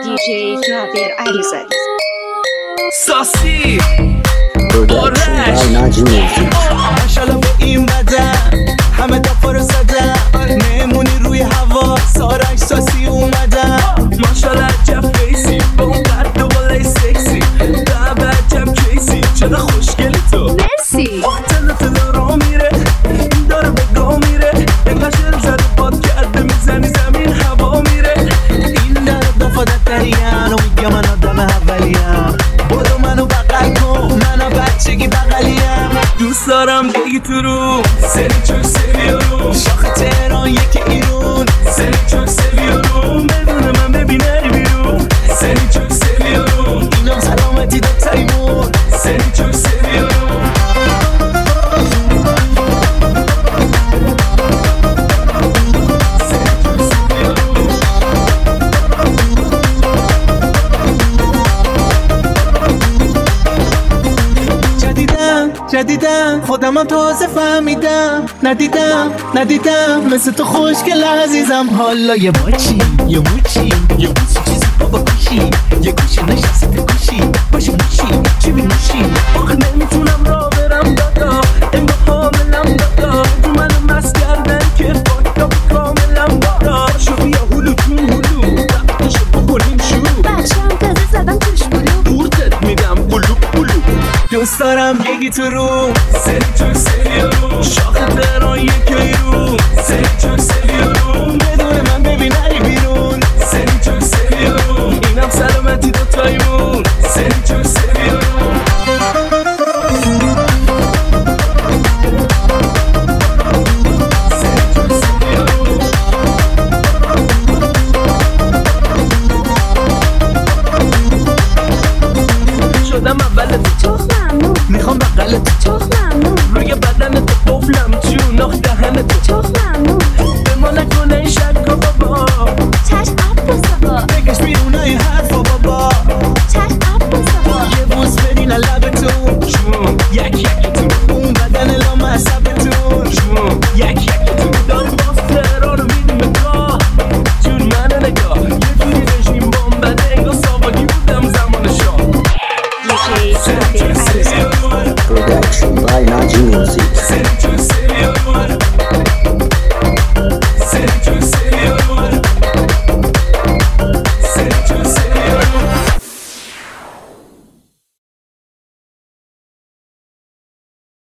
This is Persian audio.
DJ Jabir Alizadeh. ساسی ماشالله به این بدن همه دفا رو زدن نمونی روی هوا سارنگ ساسی اومدن ماشالله عجب فیسی با اون قد دوباره سکسی دعبه عجب کیسی چرا خوشگلی تو مرسی. تلو را میره این داره به گاه میره اینقدر شل زده باد کرده میزنی زمین هوا میره این در دفادت دریم و میگه من آدم اولیم برو منو بغل کن منو بچگی بغلیم دوست دارم بگی تو رو سری چون سویارو شاخ تهران یکی ایرون سری چون سویارو بدون من ببینه بیرون سری چون سویارو اینم سلامتی دو تایمون سری چون سویارو جدیدم خودمم تازه فهمیدم ندیدم مثل تو خوشگل عزیزم حالا یه باچی یه موچی یه بوسی چیزی بابا کشی یه گوشی نشسته گوشی باشی موشی چی بی موشی آخه نمیتونم را برم دادا انگاه حاملم دادا تو منو مست کردن که باکا کاملم دادا شو بیا هلو جون هلو رفتشو بکنیم شروع بچه‌ام تازه زدم توش بلو. بوردت میدم بلو بلو دوست دارم بگی تو رو سری چون سریارو شاخ تهران یکی رو سری چون سریارو